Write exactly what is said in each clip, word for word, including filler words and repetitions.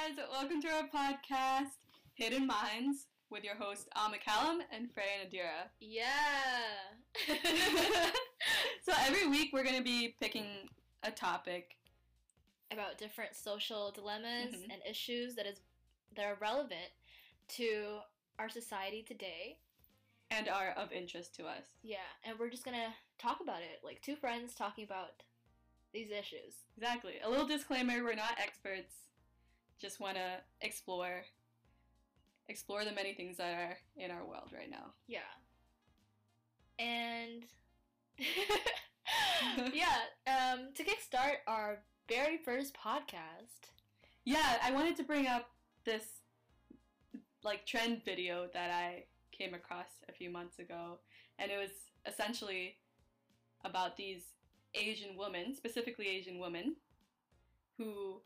guys, welcome to our podcast, Hidden Minds, with your host, Al McCallum and Freya Nadira. Yeah! So every week we're going to be picking a topic about different social dilemmas mm-hmm. and issues that is that are relevant to our society today. And are of interest to us. Yeah, and we're just going to talk about it, like two friends talking about these issues. Exactly. A little disclaimer, we're not experts. Just want to explore explore the many things that are in our world right now. Yeah. And yeah, um, to kickstart our very first podcast. Yeah, I wanted to bring up this like trend video that I came across a few months ago, and it was essentially about these Asian women, specifically Asian women, who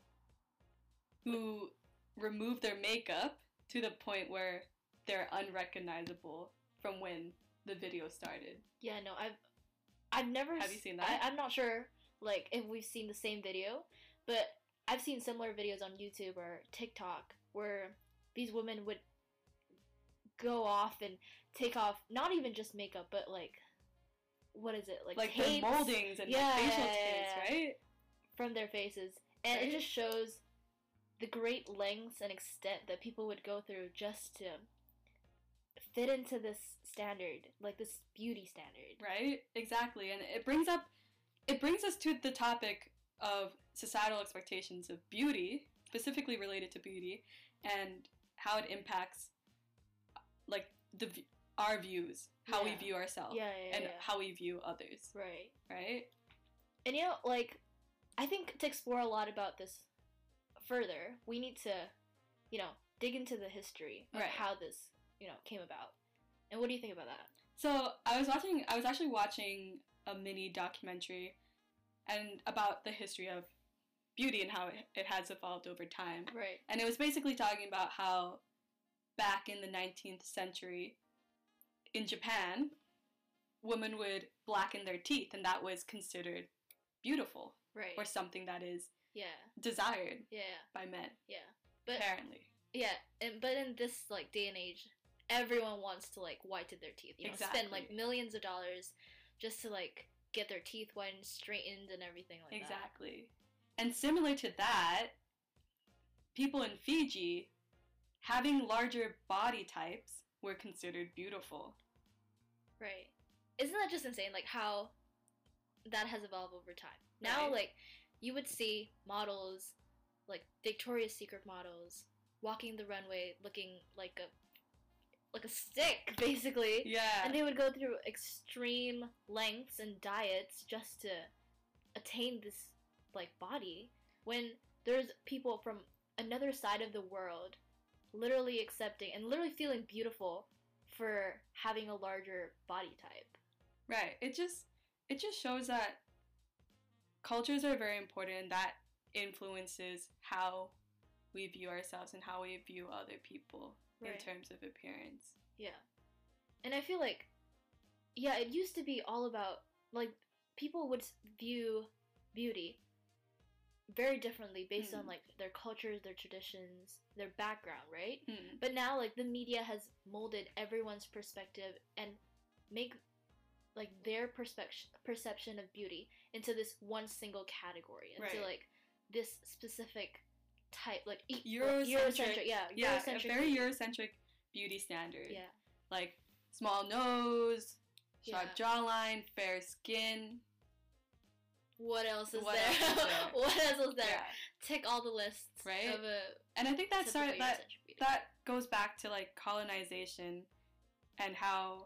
who remove their makeup to the point where they're unrecognizable from when the video started. Yeah, no, I've I've never Have you seen that? I, I'm not sure like if we've seen the same video, but I've seen similar videos on YouTube or TikTok where these women would go off and take off not even just makeup, but like what is it? Like like tapes, the moldings and yeah, like facial yeah, tapes, yeah, right? from their faces. And Right. it just shows the great lengths and extent that people would go through just to fit into this standard, like this beauty standard. Right? Exactly. And it brings up it brings us to the topic of societal expectations of beauty, specifically related to beauty, and how it impacts like the our views, how Yeah. we view ourselves, Yeah, yeah, and yeah. how we view others, Right. right? And you know, like, I think to explore a lot about this further, we need to, you know, dig into the history of Right. how this, you know, came about. And what do you think about that? So I was watching, I was actually watching a mini documentary, and about the history of beauty and how it, it has evolved over time. Right. And it was basically talking about how back in the nineteenth century, in Japan, women would blacken their teeth, and that was considered beautiful, Right. or something that is Yeah. desired Yeah. by men, Yeah. But apparently. yeah, and but in this like day and age, everyone wants to like whiten their teeth. You know, Exactly. spend like millions of dollars just to like get their teeth whitened, straightened, and everything like that. Exactly. And similar to that, people in Fiji, having larger body types were considered beautiful. Right. Isn't that just insane? Like how that has evolved over time. Now, Right. like you would see models, like Victoria's Secret models, walking the runway looking like a like a stick, basically. Yeah. And they would go through extreme lengths and diets just to attain this like body. When there's people from another side of the world literally accepting and literally feeling beautiful for having a larger body type. Right. It just it just shows that cultures are very important, and that influences how we view ourselves and how we view other people in Right. terms of appearance. Yeah. And I feel like, yeah, it used to be all about, like, people would s- view beauty very differently based Hmm. on, like, their cultures, their traditions, their background, right? Hmm. But now, like, the media has molded everyone's perspective and make, like, their perspective perception of beauty into this one single category, into, Right. like, this specific type, like, e- Eurocentric, yeah, yeah, a Eurocentric very beauty. Eurocentric beauty standard. Yeah. Like small nose, sharp Yeah. jawline, fair skin. What else is What there? else is there? What else is there? Yeah. Tick all the lists Right? of a And I think that typical started that Eurocentric beauty. that goes back to like colonization and how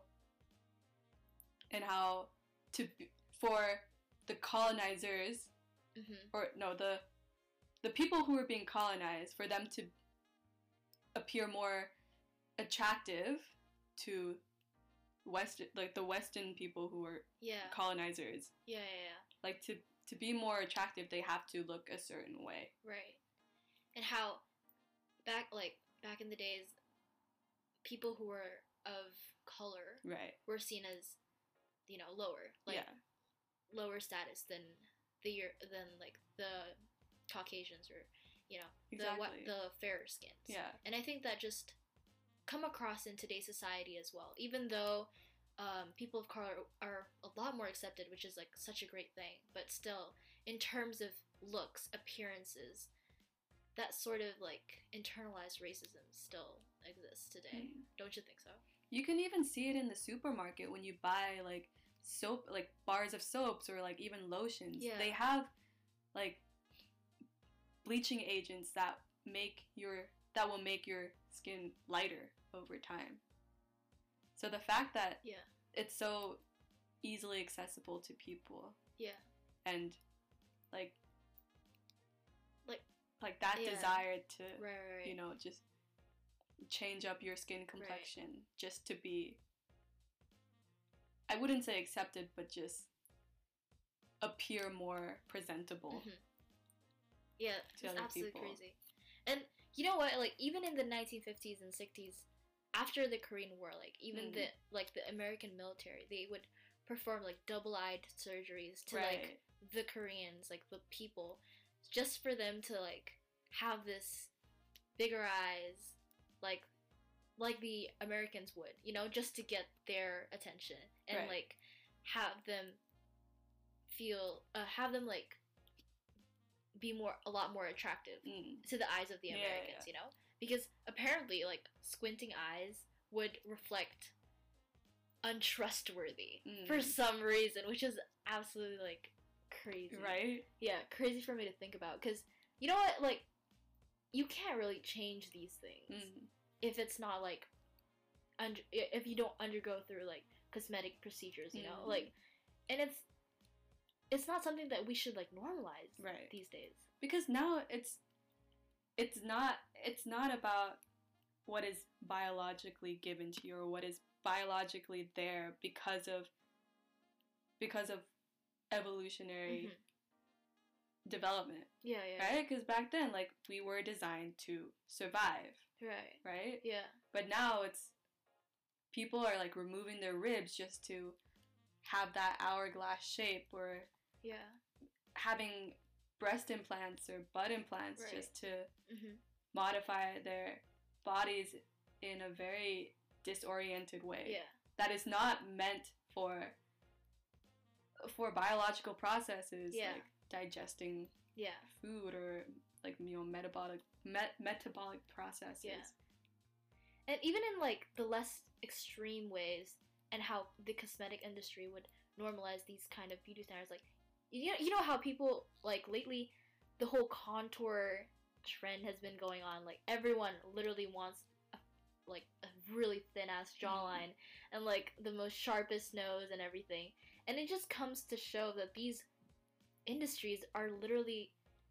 and how to for the colonizers Mhm. or no the the people who were being colonized, for them to appear more attractive to western like the western people who were Yeah. colonizers, Yeah, yeah, yeah. like to to be more attractive they have to look a certain way. Right. And how back like back in the days people who were of color Right. were seen as, you know, lower, like yeah. lower status than the Euro- than like the Caucasians or you know, exactly. the what the fairer skins. Yeah. And I think that just come across in today's society as well. Even though um, people of color are a lot more accepted, which is like such a great thing, but still, in terms of looks, appearances, that sort of like internalized racism still exists today. Mm. Don't you think so? You can even see it in the supermarket when you buy like soap, like bars of soaps or like even lotions. Yeah. They have like bleaching agents that make your that will make your skin lighter over time. So the fact that yeah. it's so easily accessible to people. Yeah. And like like like that yeah. desire to right, right, right. you know, just change up your skin complexion right. just to be, I wouldn't say accepted, but just appear more presentable. Mm-hmm. Yeah, to it's other absolutely people. crazy. And you know what? Like even in the nineteen fifties and sixties, after the Korean War, like even mm. the like the American military, they would perform like double-eyed surgeries to right. like the Koreans, like the people, just for them to like have this bigger eyes, like like the Americans would, you know, just to get their attention and right. like have them feel, uh, have them like be more a lot more attractive mm. to the eyes of the Americans, yeah, yeah. you know, because apparently like squinting eyes would reflect untrustworthy mm. for some reason, which is absolutely like crazy, right? Yeah, crazy for me to think about, because you know what, like you can't really change these things mm. if it's not like under if you don't undergo through like cosmetic procedures, you know, mm. like, and it's it's not something that we should like normalize right. these days, because now it's it's not it's not about what is biologically given to you or what is biologically there because of because of evolutionary mm-hmm. development. Yeah, yeah. Right? Because back then, like, we were designed to survive. Right. Right? Yeah. But now it's people are like removing their ribs just to have that hourglass shape, or yeah, having breast implants or butt implants right. just to mm-hmm. modify their bodies in a very disoriented way. Yeah. That is not meant for for biological processes, yeah. like digesting yeah. food or like, you know, metabolic met- metabolic processes. Yeah. And even in like the less extreme ways, and how the cosmetic industry would normalize these kind of beauty standards, like you know, you know how people like lately the whole contour trend has been going on, like everyone literally wants a, like a really thin ass jawline mm. and like the most sharpest nose and everything, and it just comes to show that these industries are literally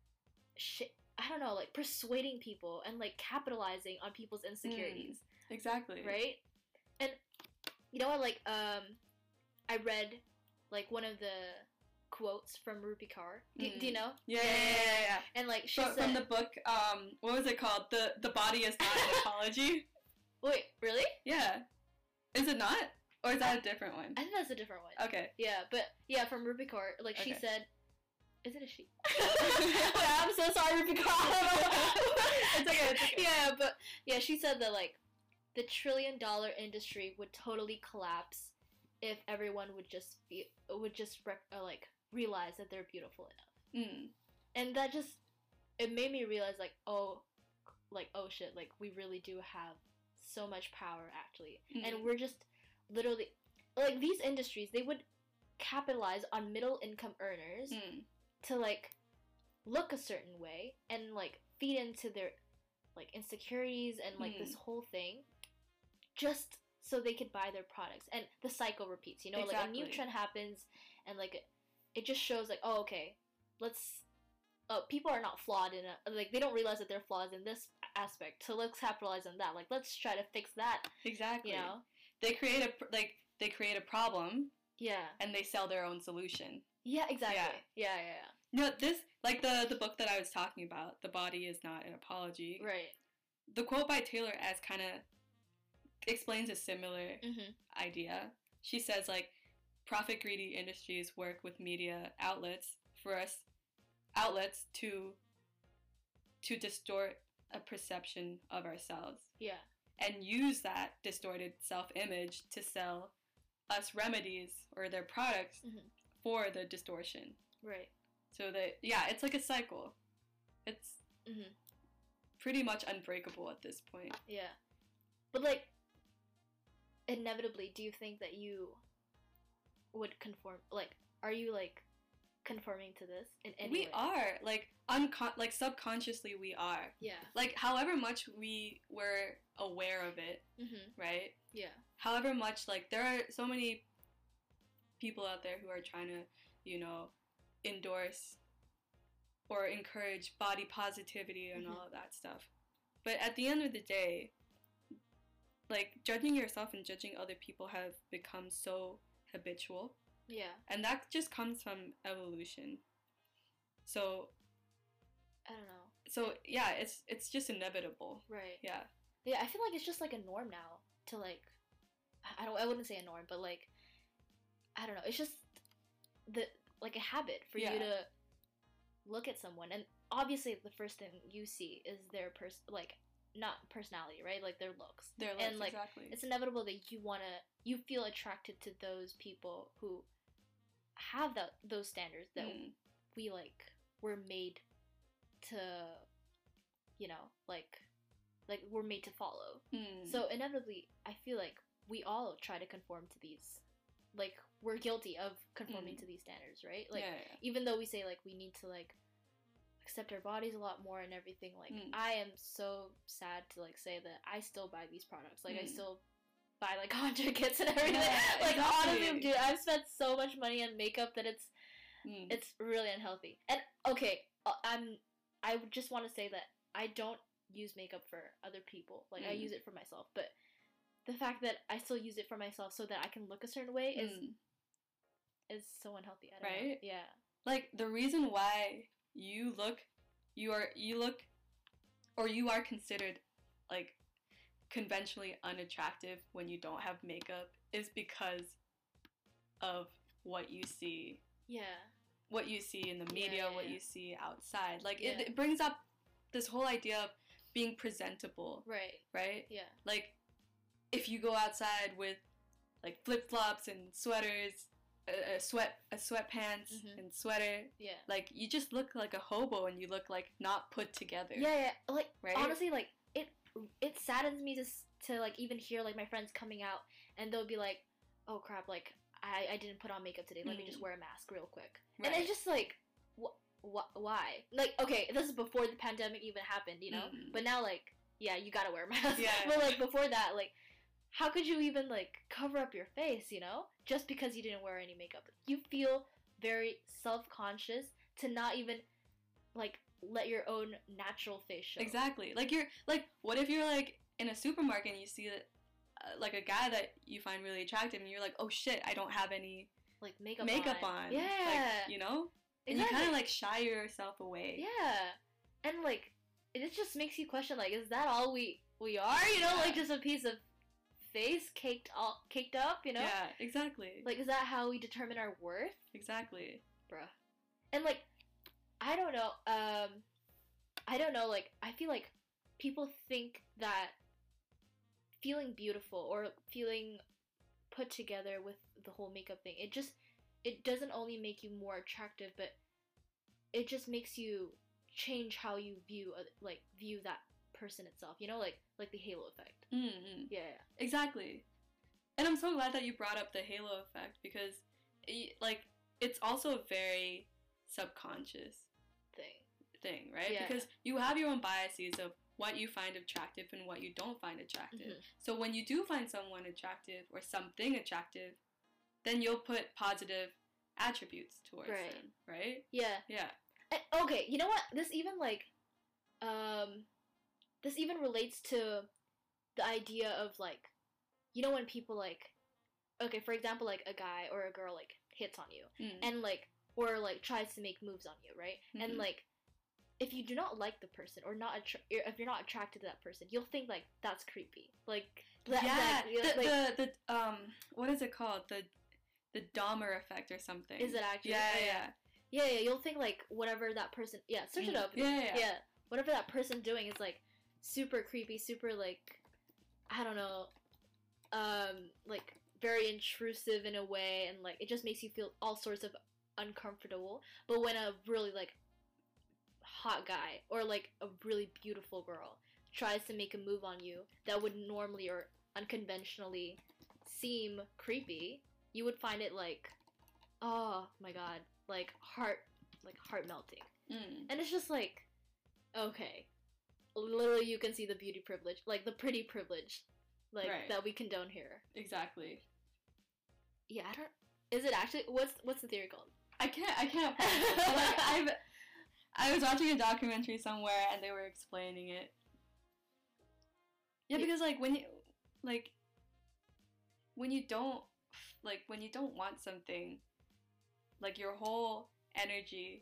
sh- I don't know, like persuading people and like capitalizing on people's insecurities. Mm, exactly. Right? And you know what, like um I read like one of the quotes from Rupi Kaur. Do, mm. do you know? Yeah, yeah, yeah, yeah, yeah. And like she from, said, from the book, um, what was it called? The The Body Is Not an Apology. Wait, really? Yeah. Is it not? Or is that a different one? I think that's a different one. Okay. Yeah, but yeah, from Rupi Kaur, like okay. she said, is it a she? Yeah, I'm so sorry, Rupi Kaur. It's okay, it's okay. Yeah, but yeah, she said that like the trillion dollar industry would totally collapse if everyone would just be would just rec- uh, like realize that they're beautiful enough. Mm. And that just it made me realize like oh like oh shit, like we really do have so much power actually. Mm. And we're just literally like these industries, they would capitalize on middle income earners mm. to like look a certain way and like feed into their like insecurities and like mm. this whole thing just so they could buy their products, and the cycle repeats, you know. Exactly. Like a new trend happens and like it just shows like, oh okay, let's uh, people are not flawed in a, like they don't realize that they're flawed in this aspect, so let's capitalize on that, like let's try to fix that. Exactly. You know, they create a like they create a problem, yeah, and they sell their own solution. Yeah, exactly. Yeah, yeah, yeah, yeah. You know, this like the the book that I was talking about, The Body Is Not an Apology. Right. The quote by Taylor S kind of explains a similar mm-hmm. idea. She says like, profit greedy industries work with media outlets for us outlets to to distort a perception of ourselves Yeah. and use that distorted self-image to sell us remedies or their products Mhm. for the distortion. Right. So that, yeah, it's like a cycle. It's Mhm. pretty much unbreakable at this point. Yeah. But like, inevitably, do you think that you would conform? Like, are you like conforming to this in any We way? are, like, uncon- like subconsciously we are. Yeah. Like, however much we were aware of it, Mhm. right? Yeah. However much, like, there are so many people out there who are trying to, you know, endorse or encourage body positivity and Mhm. all of that stuff. But at the end of the day, like, judging yourself and judging other people have become so habitual. Yeah. And that just comes from evolution. So, I don't know. so yeah, it's it's just inevitable. Right. Yeah. Yeah, I feel like it's just like a norm now to like, I don't, I wouldn't say a norm, but like, I don't know. It's just the like a habit for Yeah. you to look at someone, and obviously the first thing you see is their pers like not personality, right? Like their looks. They're like, And, like, exactly. It's inevitable that you wanna, you feel attracted to those people who have that those standards that Mm. we like were made to, you know, like like we're made to follow. Mm. So inevitably, I feel like we all try to conform to these, like we're guilty of conforming Mm. to these standards, right? Like yeah, yeah. even though we say like we need to like accept our bodies a lot more and everything, like Mm. I am so sad to like say that I still buy these products. Like I Mm. still buy like conjure kits and everything. Yeah, like honestly, exactly. dude, I've spent so much money on makeup that it's Mm. it's really unhealthy. And okay, uh, I'm I would just want to say that I don't use makeup for other people. Like I Mm. use it for myself, but the fact that I still use it for myself so that I can look a certain way is Mm. is so unhealthy. I don't know. Right? Yeah. Like, the reason why you look, you are, you look, or you are considered, like, conventionally unattractive when you don't have makeup is because of what you see. Yeah. What you see in the Yeah, media, yeah, what yeah. you see outside. Like, Yeah. it, it brings up this whole idea of being presentable, Right. right? Yeah. Like, if you go outside with, like, flip-flops and sweaters, a, a sweat, a sweatpants Mhm. and sweater, Yeah. like, you just look like a hobo and you look, like, not put together. Yeah, yeah. Like Right? honestly, like it it saddens me to s- to like even hear like my friends coming out and they'll be like, "Oh crap, like I I didn't put on makeup today. Let me just Mm. wear a mask real quick." Right. And it's just like wh- wh- why? Like okay, this is before the pandemic even happened, you know? Mhm. But now like yeah, you got to wear a mask. Yeah. But like before that, like how could you even like cover up your face, you know? Just because you didn't wear any makeup. You feel very self-conscious to not even like let your own natural face show. Exactly. Like, you're, like, what if you're, like, in a supermarket and you see, that, uh, like, a guy that you find really attractive and you're like, oh shit, I don't have any Like makeup makeup on. on. Yeah. Like, you know? And you Exactly. kind of, like, shy yourself away. Yeah. And like it just makes you question like is that all we we are, you know? Yeah. Like just a piece of face caked all caked up, you know? Yeah, exactly. Like is that how we determine our worth? exactly. Bruh. And like I don't know, um I don't know, like I feel like people think that feeling beautiful or feeling put together with the whole makeup thing, it just it doesn't only make you more attractive, but it just makes you change how you view oth- like view that person itself, you know, like like the halo effect. Mm-hmm. Yeah, yeah. Exactly. And I'm so glad that you brought up the halo effect because, it, like, it's also a very subconscious Thing. thing, right? Yeah. Because you have your own biases of what you find attractive and what you don't find attractive. Mhm. So when you do find someone attractive or something attractive, then you'll put positive attributes towards Right. them, right? Yeah. Yeah. And, okay, you know what? This even like, um, this even relates to the idea of like, you know, when people like, okay, for example, like a guy or a girl like hits on you Mm. and like, or like tries to make moves on you, right? And Mhm. like, if you do not like the person or not, attra- if you're not attracted to that person, you'll think like that's creepy. Like, that, yeah, like, the, like, the the um what is it called? The the Dahmer effect or something. is it actually? Yeah, Oh, yeah. yeah, yeah. You'll think like whatever that person. Yeah, search it Mm. up. Yeah, yeah, yeah. yeah. whatever that person doing is like super creepy, super like, I don't know, um, like very intrusive in a way, and like it just makes you feel all sorts of uncomfortable. But when a really like hot guy or like a really beautiful girl tries to make a move on you that would normally or unconventionally seem creepy, you would find it like, oh my god, like heart, like heart melting. Mm. And it's just like, okay, literally you can see the beauty privilege, like the pretty privilege, like Right. that we condone here. Exactly. Yeah, I don't. Is it actually? What's what's the theory called? I can't. I can't. Find it. But, like I've, I was watching a documentary somewhere and they were explaining it. Yeah, Yeah. because like when you, like, when you don't, like when you don't want something, like your whole energy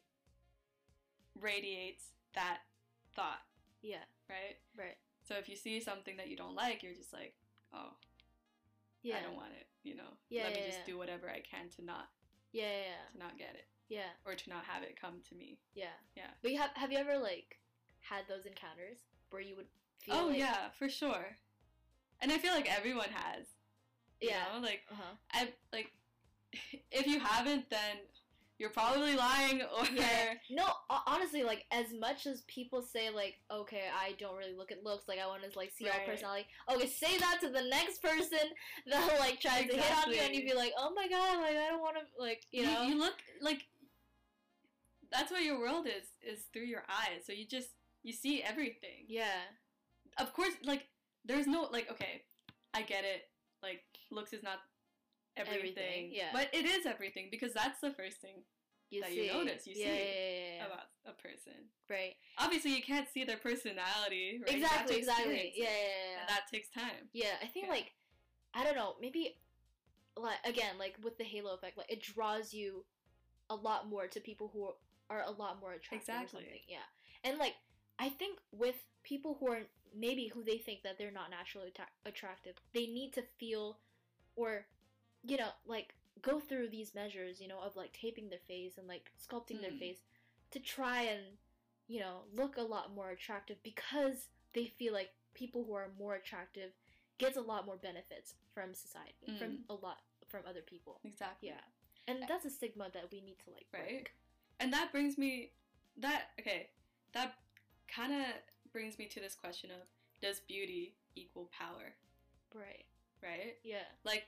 radiates that thought, Yeah, right? right. So if you see something that you don't like, you're just like, oh, Yeah, I don't want it. You know, Yeah, let me yeah, just yeah. do whatever I can to not yeah, yeah, to not get it yeah, or to not have it come to me. yeah. Yeah. But you have have you ever like had those encounters where you would feel Oh like, yeah, for sure. And I feel like everyone has. You yeah, know? Like uh huh, I like if you haven't, then you're probably lying or yeah. No, ho- honestly, like as much as people say like, okay, I don't really look at looks, like I want to like see all Right. personality. Okay, say that to the next person that like tries to hit on you, and Exactly. you'd be like, oh my god, like I don't want to, like you you, know, you look like that's what your world is is through your eyes. So you just you see everything. yeah, Of course, like there's no like okay, I get it. Like looks is not everything, Everything, yeah. but it is everything because that's the first thing you that see, you notice, you yeah, see yeah, yeah, yeah, yeah. about a person. Right. Obviously, you can't see their personality. Right? You have Exactly, to exactly. experience Yeah, it, yeah, yeah, yeah. and that takes time. Yeah, I think Yeah. like I don't know, maybe like again, like with the halo effect, like it draws you a lot more to people who are, are a lot more attractive or Exactly. something. Yeah. And like I think with people who are maybe who they think that they're not naturally atta- attractive, they need to feel or you know, like go through these measures, you know, of like taping their face and like sculpting their Mm. face to try and you know, look a lot more attractive because they feel like people who are more attractive gets a lot more benefits from society, from Mm. a lot from other people. Exactly. Yeah. And that's a stigma that we need to like Right. break. And that brings me that okay, that kind of brings me to this question of does beauty equal power, Right. right? Yeah. Like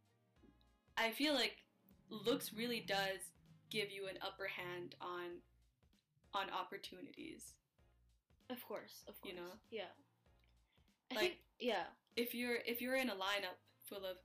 I feel like looks really does give you an upper hand on on opportunities. Of course. Of course. You know? Yeah. I Like- think yeah. If you're if you're in a lineup full of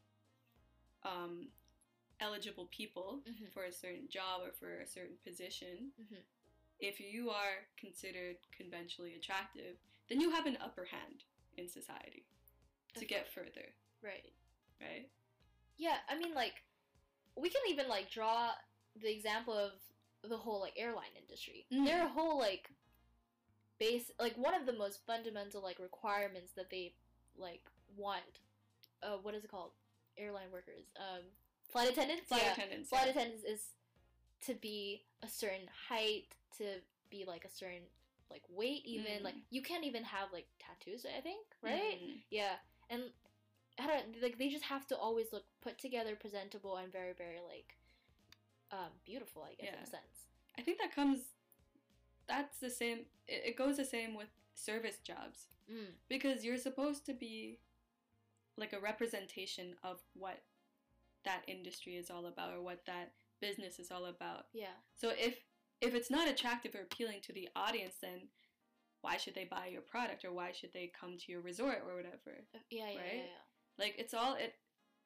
um eligible people Mhm. for a certain job or for a certain position, Mhm. if you are considered conventionally attractive, then you have an upper hand in society to Of get course. further, Right. right? Yeah, I mean like we can even like draw the example of the whole like airline industry. Mm. Their whole like base like one of the most fundamental like requirements that they like want uh what is it called? Airline workers. Um flight attendants? Flight yeah. attendants. Flight yeah. attendants is to be a certain height, to be like a certain like weight even. Mm. Like you can't even have like tattoos, I think, right? Mhm. Yeah, and I don't like they just have to always look put together, presentable, and very, very like um, beautiful. I guess in Yeah. a sense. I think that comes. That's the same. It, it goes the same with service jobs Mm. because you're supposed to be like a representation of what that industry is all about or what that business is all about. Yeah. So if if it's not attractive or appealing to the audience, then why should they buy your product or why should they come to your resort or whatever? Uh, Yeah. Yeah. Right? Yeah. Yeah. Like it's all it.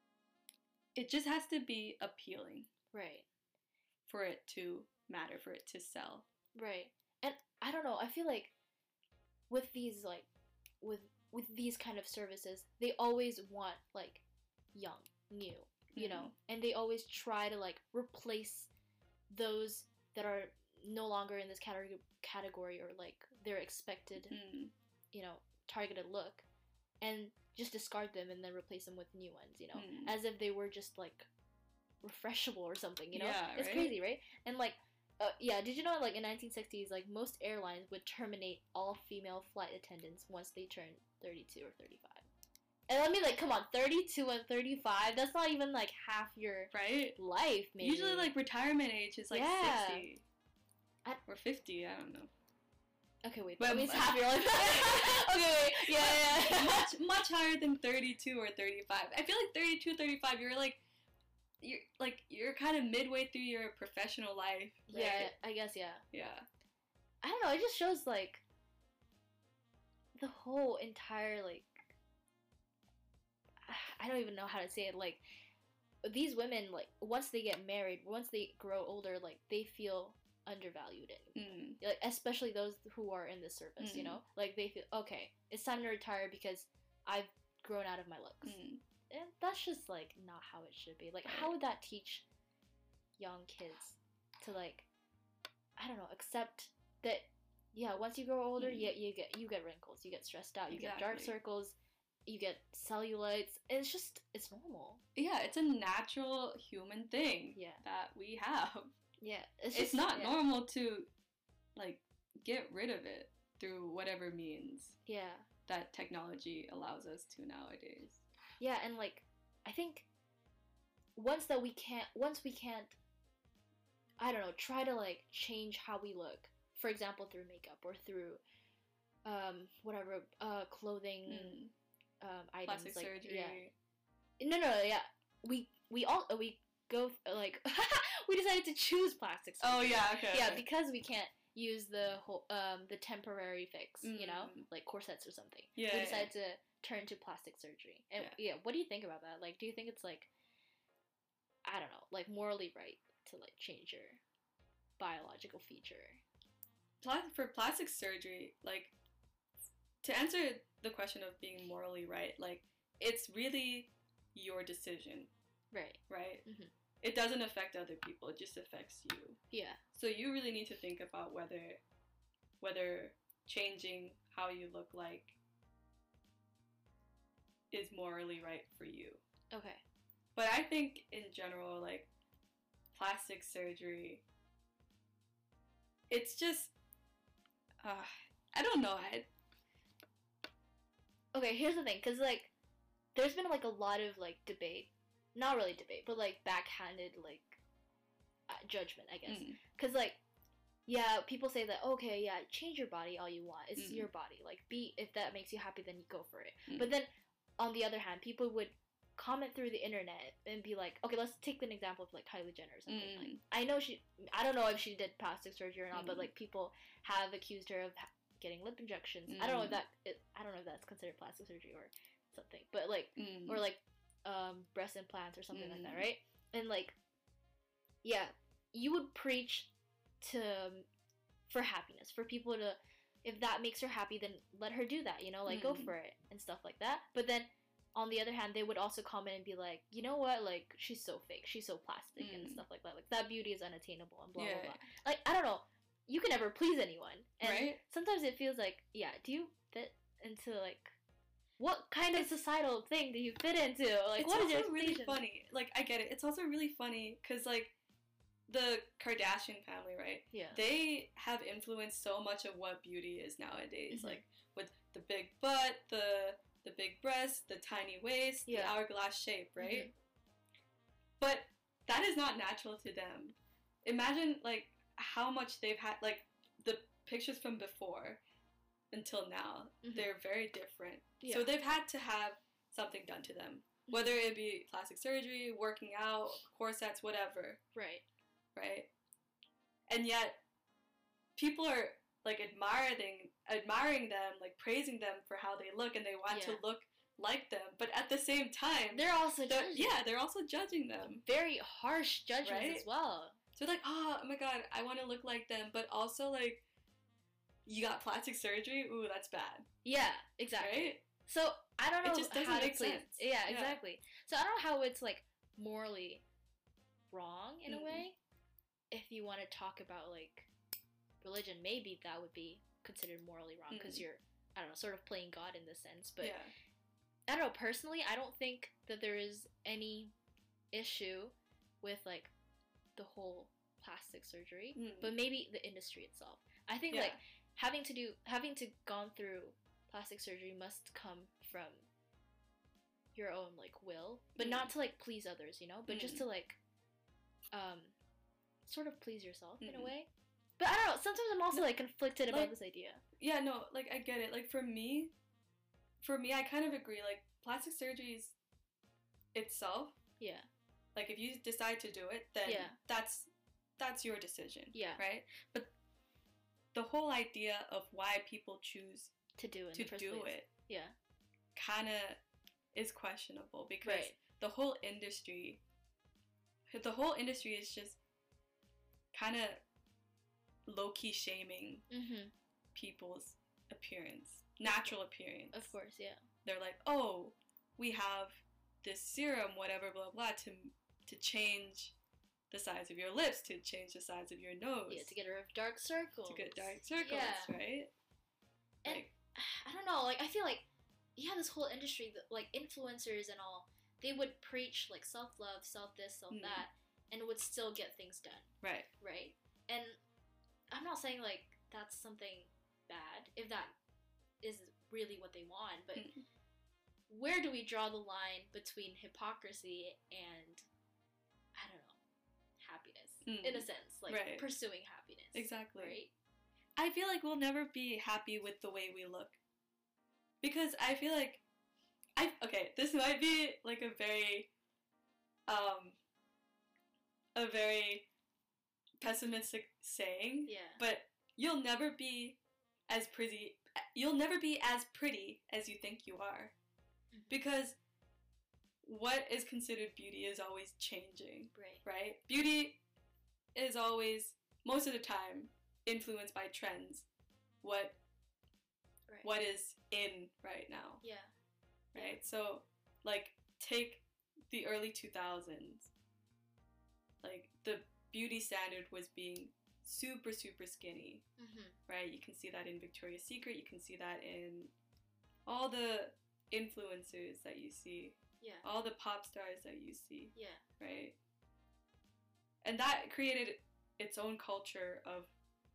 It just has to be appealing Right. for it to matter, for it to sell. Right. And I don't know. I feel like with these like with with these kind of services, they always want like young, new, you know, and they always try to like replace those that are no longer in this category category or like their expected, Mm. you know, targeted look, and just discard them and then replace them with new ones, you know, Mm. as if they were just like refreshable or something, you know. Yeah, it's right? crazy, right? And like Uh, yeah, did you know like in nineteen sixties, like most airlines would terminate all female flight attendants once they turned thirty-two or thirty-five. And I mean, like, come on, thirty-two and thirty-five, that's not even like half your right life, maybe. Usually, like, retirement age is like Yeah. sixty I- or fifty. I don't know. Okay, wait, But- that means half your life. Okay, wait, yeah, yeah, yeah. much much higher than thirty-two or thirty-five. I feel like thirty-two, thirty-five, you're like you're like you're kind of midway through your professional life. Right? Yeah, I guess, yeah. Yeah. I don't know, it just shows, like, the whole entire, like, I don't even know how to say it, like, these women, like, once they get married, once they grow older, like, they feel undervalued, and, Mm. like, especially those who are in the service, you Mm. know? Like, they feel, okay, it's time to retire because I've grown out of my looks. Mm. And that's just, like, not how it should be. Like, Right. how would that teach young kids to, like, I don't know, accept that, yeah, once you grow older, Mm. yeah, you get you get wrinkles, you get stressed out, you get dark Exactly. circles, you get cellulites. And it's just, it's normal. Yeah, it's a natural human thing Yeah. that we have. Yeah. It's, It's, just, not yeah. normal to like get rid of it through whatever means Yeah. that technology allows us to nowadays. Yeah, and, like, I think once that we can't, once we can't, I don't know, try to, like, change how we look, for example, through makeup or through, um, whatever, uh, clothing, Mm. um, items, Plastic like, surgery. yeah. No, no, no, yeah. We, we all, we go, like, we decided to choose plastic surgery. Oh yeah, okay. Yeah, okay. because we can't use the whole, um, the temporary fix, you know, Mm. like corsets or something. Yeah, We yeah, decided to turn to plastic surgery. And Yeah. yeah, what do you think about that? Like, do you think it's like, I don't know, like morally right to like change your biological feature? Pla- for plastic surgery, like, to answer the question of being morally right, like, it's really your decision, Right. right? Mhm. It doesn't affect other people, it just affects you. Yeah. So you really need to think about whether whether changing how you look like is morally right for you. Okay. But I think in general, like, plastic surgery, it's just, uh, I don't know. I, Okay, here's the thing, cause like, there's been like a lot of like debate, not really debate, but like backhanded like uh, judgment, I guess. mm, Cause like, yeah, people say that okay, yeah, change your body all you want. It's Mm. your body. Like, be if that makes you happy, then you go for it. Mm. But then, on the other hand, people would comment through the internet and be like, okay, let's take an example of like Kylie Jenner or something. Mm. Like, I know she, I don't know if she did plastic surgery or not, but Mm. like people have accused her of ha- getting lip injections. I don't know if Mm. that, it, I don't know if that's considered plastic surgery or something, but like, mm, or like um, breast implants or something like that, Mm. right? And like, yeah, you would preach to um, for happiness, for people to, if that makes her happy, then let her do that, you know, like go Mm. for it and stuff like that. But then on the other hand, they would also comment and be like, you know what, like she's so fake, she's so plastic and Mm. stuff like that. Like that beauty is unattainable and blah Yeah. blah blah. Like I don't know, you can never please anyone, and Right? sometimes it feels like, yeah, do you fit into like what kind of societal thing do you fit into? Like, It's what is also your really expectation? funny. Like, I get it. It's also really funny because, like, the Kardashian family, right? Yeah. They have influenced so much of what beauty is nowadays. Mhm. Like, with the big butt, the the big breasts, the tiny waist, the Yeah. hourglass shape, right? Mhm. But that is not natural to them. Imagine, like, how much they've had, like, the pictures from before until now. Mhm. They're very different. Yeah. So they've had to have something done to them. Whether it be plastic surgery, working out, corsets, whatever, Right. right? And yet, people are, like, admiring, admiring them, like, praising them for how they look, and they want Yeah. to look like them. But at the same time, They're also they're- judging. yeah, they're also judging them. Very harsh judgments Right? as well. So they're like, oh, oh my god, I want to look like them, but also, like, you got plastic surgery? Ooh, that's bad, Yeah, exactly. right? So I don't It know just doesn't how to make please. sense. Yeah, Yeah. exactly. So I don't know how it's like morally wrong in a Mm. way. If you want to talk about like religion, maybe that would be considered morally wrong because Mm. you're, I don't know, sort of playing God in this sense. But yeah. I don't know, personally, I don't think that there is any issue with like the whole plastic surgery, Mm. but maybe the industry itself. I think Yeah. like having to do having to gone through plastic surgery must come from your own like will, but Mm. not to like please others, you know, but just Mm. to like um sort of please yourself in a Mm. way. But I don't know, sometimes I'm also No, like conflicted about like- this idea. Yeah, no, like I get it. Like for me, for me, I kind of agree. Like plastic surgery is itself. Yeah. Like if you decide to do it, then Yeah. that's that's your decision. Yeah. Right. But the whole idea of why people choose To do it in to the first do place. it Yeah. kind of is questionable because Right. the whole industry, the whole industry is just kind of low key shaming Mhm. people's appearance, natural appearance. Of course, yeah. They're like, oh, we have this serum, whatever, blah blah, to to change the size of your lips, to change the size of your nose, Yeah, to get rid of dark circles. to get dark circles, Yeah. right? And Like, I don't know, like I feel like yeah, this whole industry, like influencers and all, they would preach like self-love, self this, self Mm. that, and would still get things done, right. right? And I'm not saying like that's something bad if that is really what they want, but Mm. where do we draw the line between hypocrisy and I don't know, happiness Mm. in a sense, like Right. pursuing happiness, Exactly. right? I feel like we'll never be happy with the way we look. Because I feel like I okay, this might be like a very um a very pessimistic saying, Yeah. but you'll never be as pretty you'll never be as pretty as you think you are. Mhm. Because what is considered beauty is always changing, Right. right? Beauty is always most of the time influenced by trends. What Right. what is in right now, Yeah. right? So, like, take the early two thousands. Like, the beauty standard was being super, super skinny, Mhm. right? You can see that in Victoria's Secret. You can see that in all the influencers that you see, Yeah. all the pop stars that you see, Yeah. right? And that created its own culture of,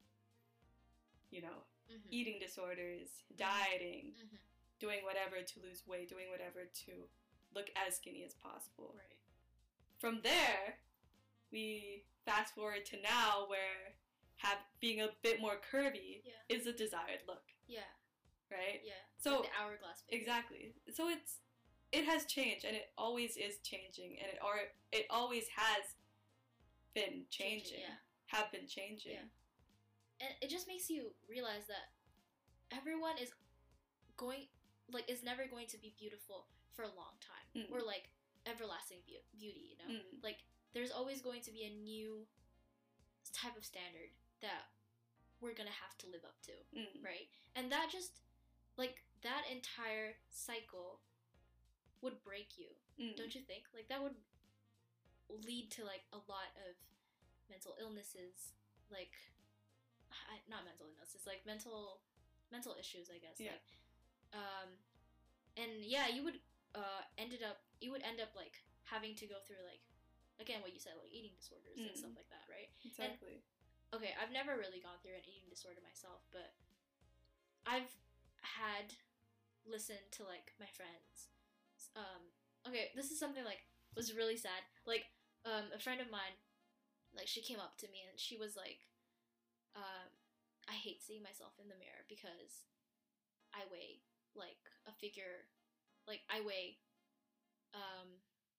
you know, Mhm. eating disorders, dieting, Mhm. doing whatever to lose weight, doing whatever to look as skinny as possible. Right. From there, we fast forward to now where have being a bit more curvy Yeah. is a desired look, Yeah. right? Yeah. So Like the hourglass figure. exactly. So it's it has changed and it always is changing and it or it always has been changing. Yeah. Have been changing. Yeah. And it just makes you realize that everyone is going like is never going to be beautiful for a long time Mm. or like everlasting be- beauty, you know? Mm. Like there's always going to be a new type of standard that we're going to have to live up to, Mm. right? And that just like that entire cycle would break you. Mm. Don't you think? Like that would lead to like a lot of mental illnesses, like I, not mental illnesses, like mental mental issues, I guess. Yeah. Like, um, and yeah, you would uh ended up you would end up like having to go through like again what you said, like eating disorders and Mm. stuff like that, right? Exactly. Okay, I've never really gone through an eating disorder myself, but I've had listened to like my friends. Um, okay, this is something like was really sad. Like, um, a friend of mine, like she came up to me and she was like, um, I hate seeing myself in the mirror because I weigh like a figure, like I weigh, um,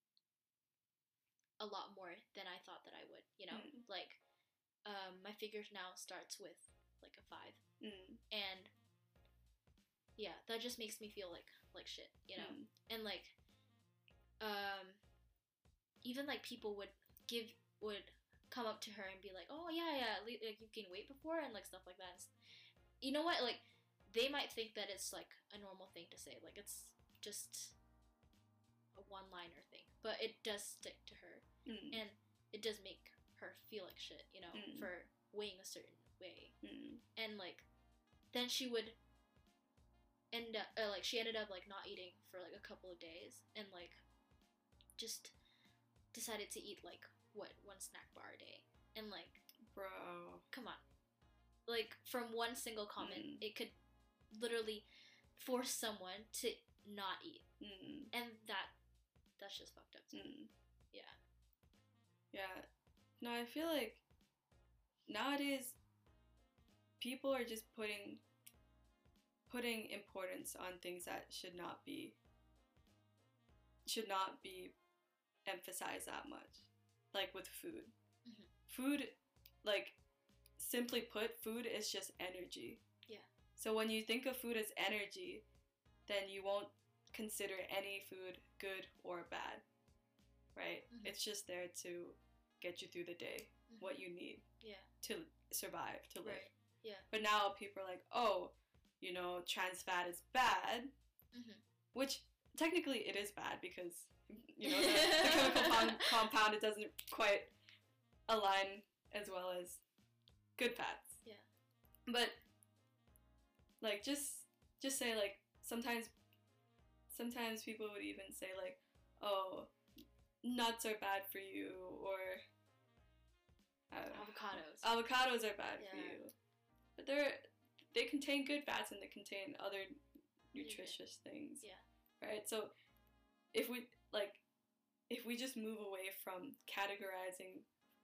a lot more than I thought that I would. You know, Mm. like, um, my figure now starts with like a five, Mm. and yeah, that just makes me feel like like shit, you know. Mm. And like, um, even like people would give would come up to her and be like, oh yeah, yeah, le- like you've gained weight before and like stuff like that. And s- you know what? Like, they might think that it's like a normal thing to say, like it's just a one-liner thing, but it does stick to her, Mm. and it does make her feel like shit, you know, Mm. for weighing a certain way. Mm. And like then she would end up uh, like she ended up like not eating for like a couple of days and like just decided to eat like what one snack bar a day, and like Bro. Come on. Like, from one single comment, Mm. it could literally force someone to not eat. Mm. And that, that's just fucked up. Mm. Yeah. Yeah. No, I feel like nowadays people are just putting putting importance on things that should not be should not be emphasized that much. Like with food. Mhm. Food, like, simply put, food is just energy. Yeah. So when you think of food as energy, then you won't consider any food good or bad, right? Mhm. It's just there to get you through the day, Mhm. what you need Yeah. to survive, to live. Right. Yeah. But now people are like, oh, you know, trans fat is bad, Mhm. which technically it is bad because, you know, the, the chemical com- compound, it doesn't quite align as well as good fats. Yeah. But like just just say like sometimes sometimes people would even say like, oh, nuts are bad for you, or I don't know, Avocados. avocados are bad for Yeah. you. But they're they contain good fats and they contain other nutritious things. Yeah. Right? So if we like if we just move away from categorizing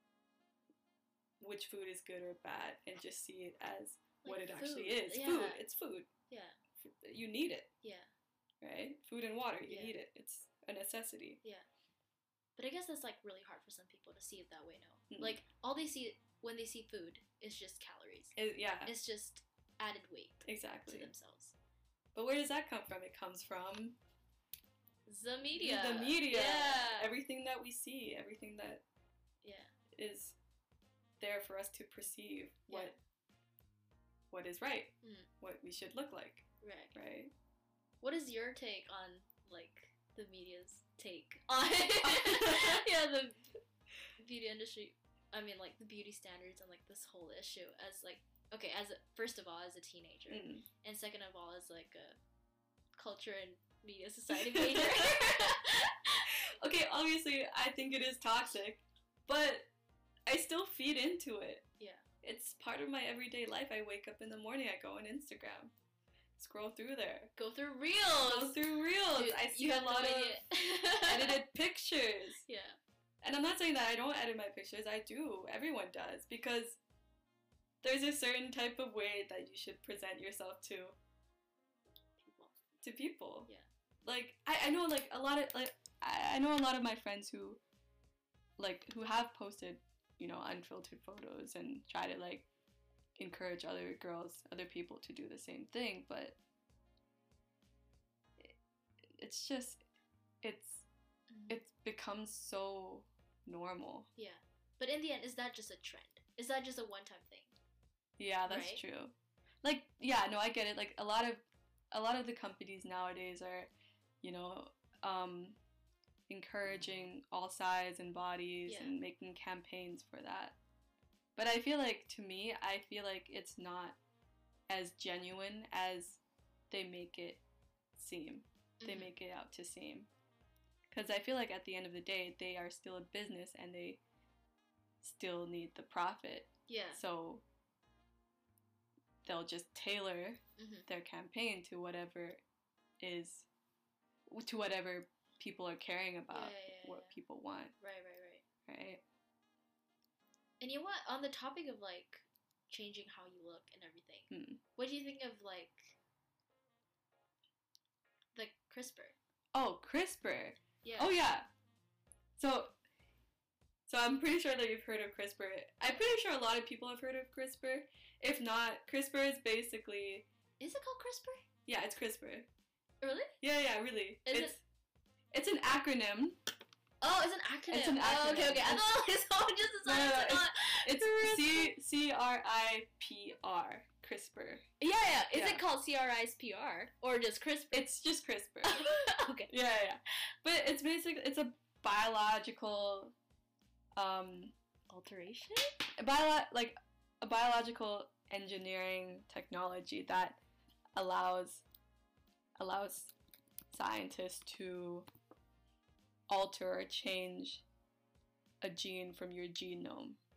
which food is good or bad and just see it as what Like it actually food. is. Yeah. Food. It's food. Yeah. You need it, Yeah. right? Food and water, you Yeah. need it. It's a necessity. But I guess that's like really hard for some people to see it that way now. Mm. Like all they see when they see food is just calories. It, yeah, It's just added weight to exactly. themselves. But where does that come from? It comes from The media. the media. Yeah. Everything that we see, everything that Yeah. is there for us to perceive what Yeah. what is right, Mm. what we should look like, Right. right? What is your take on like the media's take on yeah the beauty industry? I mean, like the beauty standards and like this whole issue as like okay, as a, first of all as a teenager, Mm. and second of all as like a culture and media society major. Okay, obviously I think it is toxic, but I still feed into it. Yeah. It's part of my everyday life. I wake up in the morning, I go on Instagram, scroll through there, Go through reels. go through reels. Dude, I see you a have no lot of idea. edited pictures. Yeah. And I'm not saying that I don't edit my pictures. I do. Everyone does, because there's a certain type of way that you should present yourself to People. to people. Yeah. Like I, I know like a lot of like I, I know a lot of my friends who like who have posted, you know, unfiltered photos and try to like encourage other girls, other people to do the same thing, but it, it's just it's Mhm. it's become so normal. Yeah. But in the end, is that just a trend? Is that just a one-time thing? Yeah, that's Right? true. Like, yeah, no, I get it. Like a lot of a lot of the companies nowadays are, you know, um, encouraging all sides and bodies Yeah. and making campaigns for that. But I feel like, to me, I feel like it's not as genuine as they make it seem. They Mhm. make it out to seem. Because I feel like at the end of the day, they are still a business and they still need the profit. Yeah. So they'll just tailor Mhm. their campaign to whatever is to whatever people are caring about, Yeah, yeah, yeah, what yeah. people want, Right, right, right. right? And you know what? On the topic of like changing how you look and everything, Hmm. what do you think of like the CRISPR? Oh, CRISPR. Yeah. Oh yeah. So so I'm pretty sure that you've heard of CRISPR. I'm pretty sure a lot of people have heard of CRISPR. If not, CRISPR is basically Is it called CRISPR? yeah, it's CRISPR. Really? Yeah, yeah, really. Is it's it's an acronym. Oh, it's an acronym. It's an Oh, okay, acronym. okay. I It's- thought it was all just a No, no, science. no, I It's CRISPR. C C R I P R. CRISPR. Yeah, yeah. Is Yeah. it called C R I S P R or just CRISPR? It's just CRISPR. Okay. Yeah, yeah, yeah. But it's basically it's a biological um Alteration? a bio- like a biological engineering technology that allows allows scientists to alter or change a gene from your genome.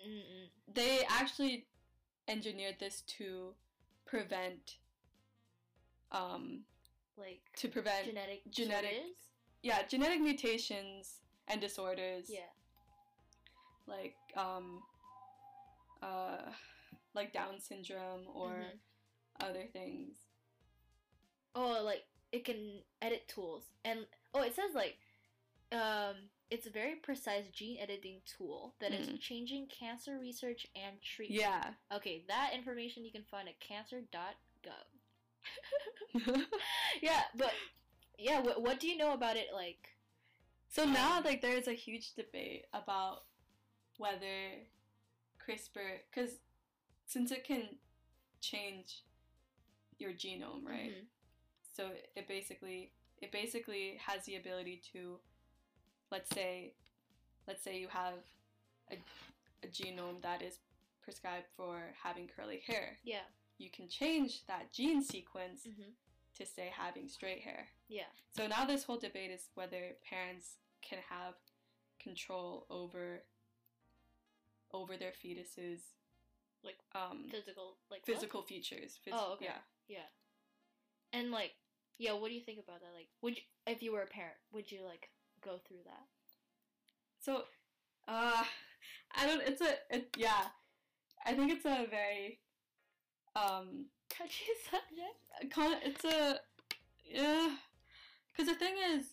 Mm-mm. they actually engineered this to prevent, um, like to prevent genetic genetic, disorders? yeah, genetic mutations and disorders. Yeah. Like, um, uh, like Down syndrome or Mhm. other things. Oh, like it can edit tools, and oh, it says like, um, it's a very precise gene editing tool that is Mm. changing cancer research and treatment. Yeah. Okay, that information you can find at cancer dot gov. Yeah, but yeah, what what do you know about it? Like, So now, Um, like, there's a huge debate about whether CRISPR, because since it can change your genome, right? mhm. So it basically it basically has the ability to, let's say, let's say you have a, a genome that is prescribed for having curly hair. Yeah. You can change that gene sequence Mhm. to say having straight hair. Yeah. So now this whole debate is whether parents can have control over over their fetuses, Like um, physical, like what? physical features. Phys- Oh, okay. Yeah. Yeah. And like, yeah, what do you think about that? Like, would you, if you were a parent, would you like go through that? So, uh, I don't. It's a. It, yeah, I think it's a very, um, Touchy subject. con- it's a, yeah, because the thing is,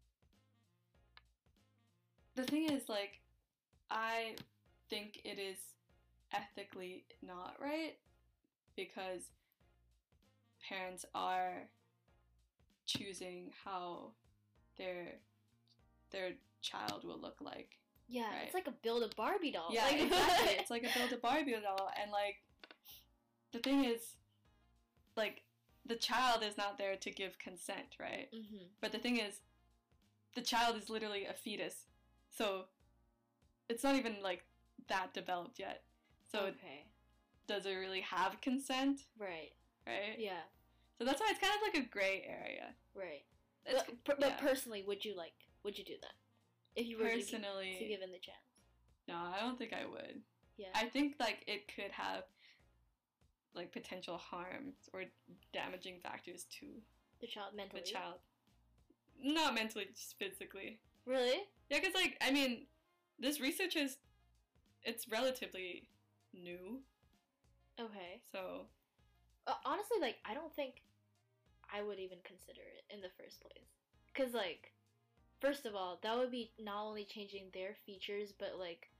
the thing is like, I think it is ethically not right because parents are choosing how their their child will look like. Yeah, Right. it's like a build a Barbie doll. Yeah, Like, exactly. It's like a build a Barbie doll, and like the thing is, like the child is not there to give consent, right? Mhm. But the thing is, the child is literally a fetus, so it's not even like that developed yet. So okay. does it really have consent, Right. right? Yeah. So that's why it's kind of like a gray area. Right. It's, But, per- but yeah. personally, would you like? Would you do that if you were to, gi- Personally, to given the chance? no, I don't think I would. Yeah. I think like it could have like potential harms or damaging factors to the child mentally. the child. Not mentally, just physically. Really? Yeah, because like I mean, this research is it's relatively new, Okay. so Uh, honestly, like I don't think I would even consider it in the first place. Cause like, first of all, that would be not only changing their features, but like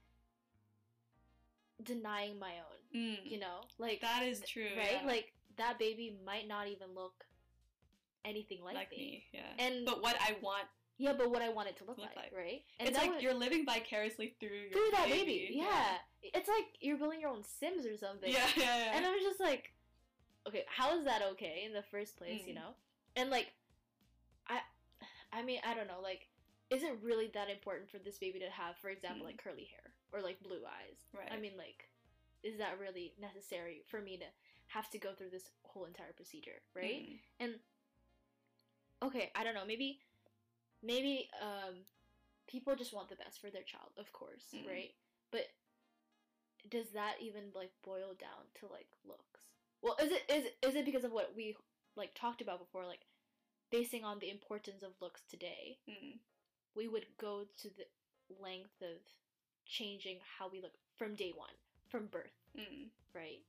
denying my own. mm, You know, like that is true, right? yeah. Like that baby might not even look anything like, like me. me, yeah. And but what I want yeah, but what I want it to look, Look like, like. right? And it's that like would- you're living vicariously through your through that baby. Yeah. It's like you're building your own Sims or something. Yeah, yeah, yeah. And I was just like, okay, how is that okay in the first place, you Mm. know? And like, I, I mean, I don't know, like, is it really that important for this baby to have, for example, Mm. like curly hair or like blue eyes? Right. I mean, like, is that really necessary for me to have to go through this whole entire procedure, right? Mm. And okay, I don't know, maybe, maybe um, people just want the best for their child, of course, Mm. right? But does that even like boil down to like looks? Well, is it is is it because of what we like talked about before, like basing on the importance of looks today, Mm. we would go to the length of changing how we look from day one, from birth, Mm. right?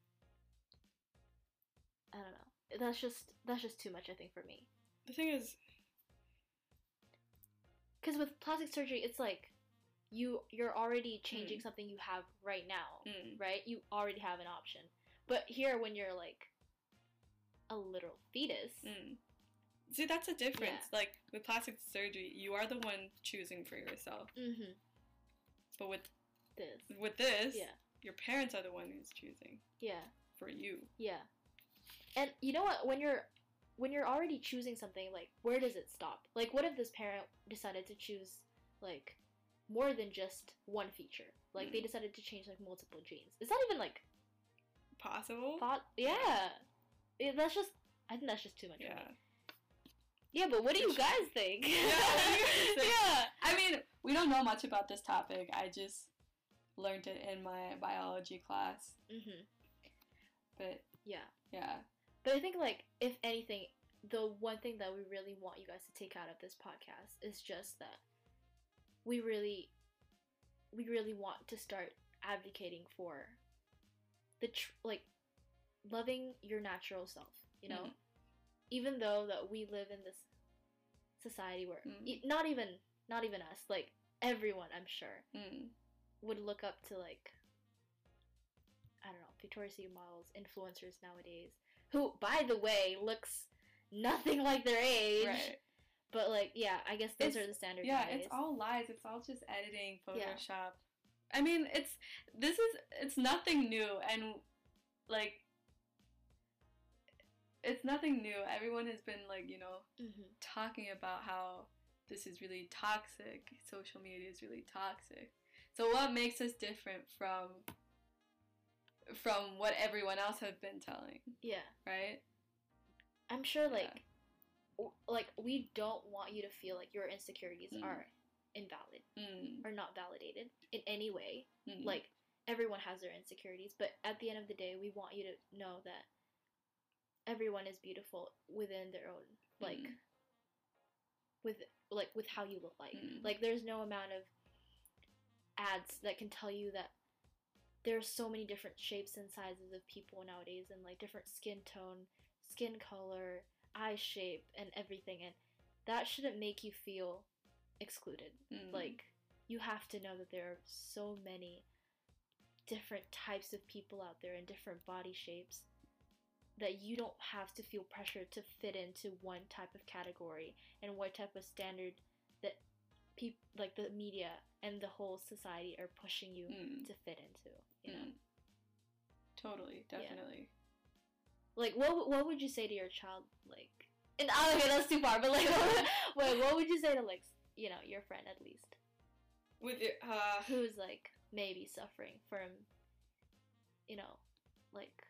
I don't know. That's just that's just too much, I think, for me. The thing is, Because with plastic surgery, it's like you you're already changing Mm. something you have right now, mm. right? You already have an option. But here, when you're like a literal fetus, Mm. See, that's a difference. Yeah. Like with plastic surgery, you are the one choosing for yourself. mm-hmm, But with this, with this, yeah, your parents are the one who's choosing yeah, for you. yeah. And you know what? When you're when you're already choosing something, like where does it stop? Like, what if this parent decided to choose like more than just one feature? Like they Mm. decided to change like multiple genes. Is that even like Possible? thought? Yeah. Yeah, that's just. I think that's just too much. For Yeah. me. Yeah, but what do you guys think? Yeah, what do you guys think? Yeah. I mean, we don't know much about this topic. I just learned it in my biology class. Mhm. But yeah. Yeah. But I think, like, if anything, the one thing that we really want you guys to take out of this podcast is just that we really, we really want to start advocating for the, tr- like, loving your natural self, you know? Mm. Even though that we live in this society where, mm. e- not even, not even us, like, everyone, I'm sure, mm. would look up to, like, I don't know, Victoria's Secret models, influencers nowadays, who, by the way, looks nothing like their age. Right. But, like, yeah, I guess those it's, are the standards Yeah, nowadays. It's all lies. It's all just editing, Photoshop. Yeah. I mean, it's, this is, it's nothing new, and, like, it's nothing new. Everyone has been, like, you know, mm-hmm. talking about how this is really toxic. Social media is really toxic. So what makes us different from from what everyone else have been telling? Yeah. Right? I'm sure, like, yeah. w- like, we don't want you to feel like your insecurities mm. are invalid mm. or not validated in any way. Mm. Like, everyone has their insecurities, but at the end of the day, we want you to know that everyone is beautiful within their own, like, mm. with, like, with how you look like. Mm. Like, there's no amount of ads that can tell you that there's so many different shapes and sizes of people nowadays, and, like, different skin tone, skin color, eye shape, and everything, and that shouldn't make you feel excluded. Mm. Like, you have to know that there are so many different types of people out there and different body shapes that you don't have to feel pressure to fit into one type of category and one type of standard that people, like the media and the whole society, are pushing you mm. to fit into, you know? Mm. Totally, definitely. Yeah. Like, what what would you say to your child, like, and oh, okay, that's too far, but, like, wait, what would you say to, like, you know, your friend, at least? With it, uh... who's, like, maybe suffering from, you know, like,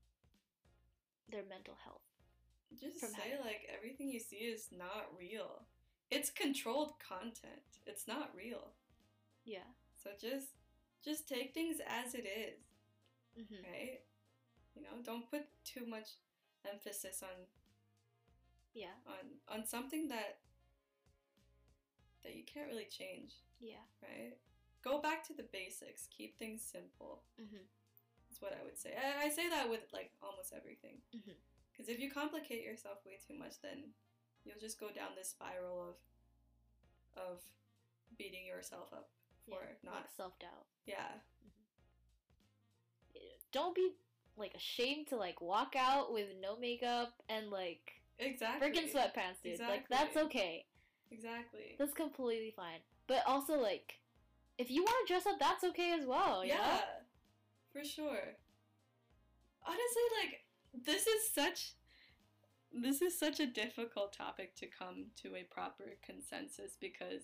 their mental health? Just say, having... like, everything you see is not real. It's controlled content. It's not real. Yeah. So just, just take things as it is. Mm-hmm. Right? You know, don't put too much emphasis on. Yeah. On on something that. That you can't really change. Yeah. Right. Go back to the basics. Keep things simple. Mm-hmm. That's what I would say. I, I say that with, like, almost everything. Mm-hmm. Because if you complicate yourself way too much, then you'll just go down this spiral of of beating yourself up for yeah, not like self-doubt. Yeah. Mm-hmm. Don't be, like, ashamed to, like, walk out with no makeup and, like, exactly freaking sweatpants, dude. Exactly. Like, that's okay. Exactly. That's completely fine. But also, like, if you want to dress up, that's okay as well. Yeah. You know? For sure. Honestly, like, this is such this is such a difficult topic to come to a proper consensus, because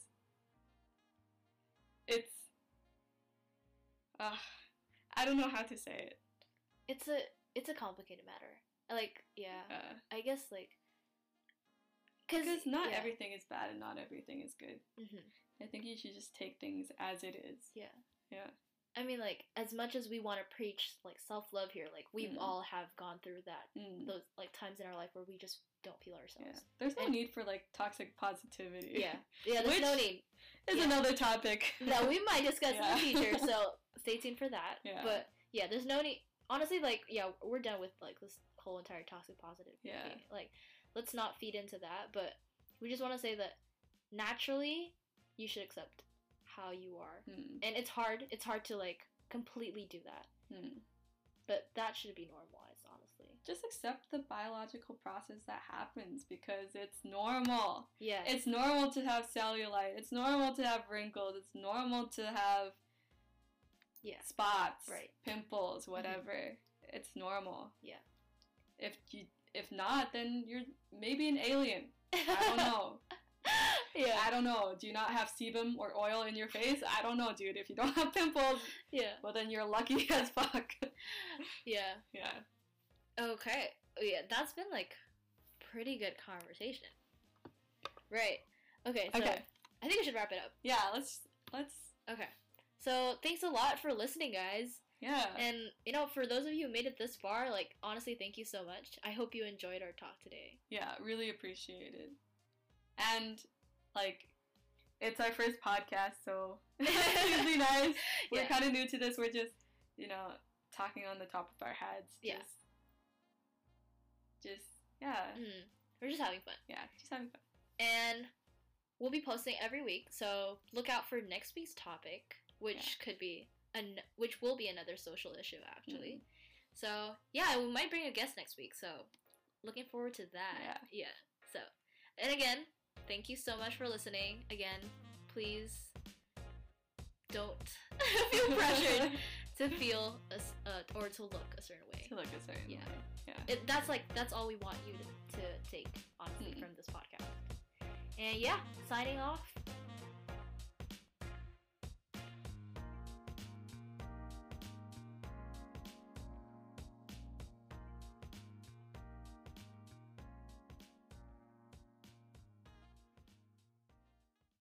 it's uh, I don't know how to say it. It's a it's a complicated matter. Like, yeah. Uh, I guess, like, cause, because not yeah. everything is bad and not everything is good. Mm-hmm. I think you should just take things as it is. Yeah. Yeah. I mean, like, as much as we want to preach, like, self-love here, like, we mm. all have gone through that, mm. those, like, times in our life where we just don't feel ourselves. Yeah. There's no and, need for, like, toxic positivity. Yeah. Yeah, there's Which no need. is yeah. another topic. that we might discuss yeah. in the future, so stay tuned for that. Yeah. But, yeah, there's no need. Honestly, like, yeah, we're done with, like, this whole entire toxic positivity. Yeah. Like, let's not feed into that, but we just want to say that naturally, you should accept how you are. Mm. And it's hard. It's hard to, like, completely do that. Mm. But that should be normalized, honestly. Just accept the biological process that happens, because it's normal. Yeah. It's normal to have cellulite. It's normal to have wrinkles. It's normal to have yeah. spots, right. pimples, whatever. Mm-hmm. It's normal. Yeah. If you if not, then you're maybe an alien. I don't know. Yeah. I don't know. Do you not have sebum or oil in your face? I don't know, dude. If you don't have pimples, yeah. well, then you're lucky as fuck. Yeah. Yeah. Okay. Yeah, that's been, like, pretty good conversation. Right. Okay, so okay. I think we should wrap it up. Yeah, let's, let's... Okay. So thanks a lot for listening, guys. Yeah. And, you know, for those of you who made it this far, like, honestly, thank you so much. I hope you enjoyed our talk today. Yeah, really appreciate it. And, like, it's our first podcast, so it'd be nice. We're Yeah. kind of new to this. We're just, you know, talking on the top of our heads. Just, Yeah. Just, yeah. Mm, we're just having fun. Yeah, just having fun. And we'll be posting every week, so look out for next week's topic, which Yeah. could be, an- which will be another social issue, actually. Mm. So, yeah, we might bring a guest next week, so looking forward to that. Yeah. Yeah. So, and again, thank you so much for listening. Again, please don't feel pressured to feel a, s- uh, or to look a certain way. To look a certain Yeah. way. Yeah. It, that's like that's all we want you to, to take honestly Mm. from this podcast. And yeah, signing off.